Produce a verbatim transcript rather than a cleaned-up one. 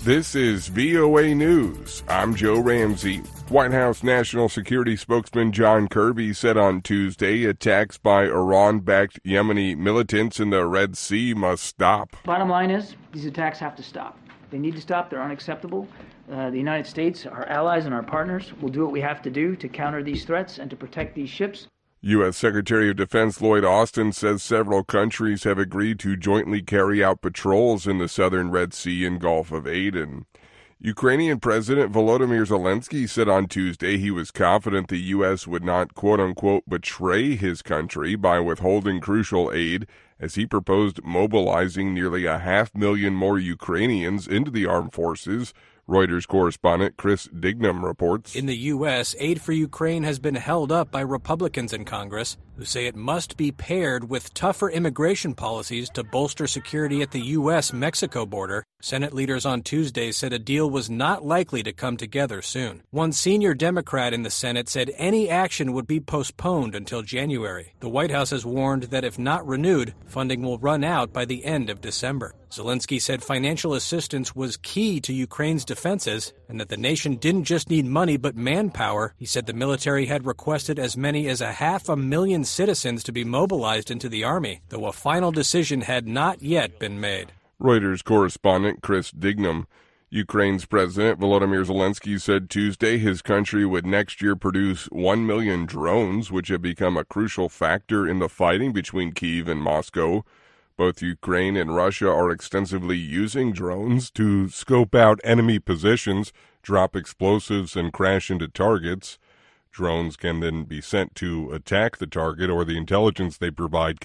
This is V O A News. I'm Joe Ramsey. White House National Security Spokesman John Kirby said on Tuesday attacks by Iran-backed Yemeni militants in the Red Sea must stop. Bottom line is, these attacks have to stop. They need to stop. They're unacceptable. Uh, the United States, our allies and our partners, will do what we have to do to counter these threats and to protect these ships. U S. Secretary of Defense Lloyd Austin says several countries have agreed to jointly carry out patrols in the southern Red Sea and Gulf of Aden. Ukrainian President Volodymyr Zelensky said on Tuesday he was confident the U S would not quote-unquote betray his country by withholding crucial aid, as he proposed mobilizing nearly a half million more Ukrainians into the armed forces. Reuters correspondent Chris Dignam reports. In the U S, aid for Ukraine has been held up by Republicans in Congress, who say it must be paired with tougher immigration policies to bolster security at the U S Mexico border. Senate leaders on Tuesday said a deal was not likely to come together soon. One senior Democrat in the Senate said any action would be postponed until January. The White House has warned that if not renewed, funding will run out by the end of December. Zelensky said financial assistance was key to Ukraine's defenses and that the nation didn't just need money but manpower. He said the military had requested as many as a half a million citizens to be mobilized into the army, though a final decision had not yet been made. Reuters correspondent Chris Dignam. Ukraine's President Volodymyr Zelensky said Tuesday his country would next year produce one million drones, which have become a crucial factor in the fighting between Kyiv and Moscow. Both Ukraine and Russia are extensively using drones to scope out enemy positions, drop explosives, and crash into targets. Drones can then be sent to attack the target, or the intelligence they provide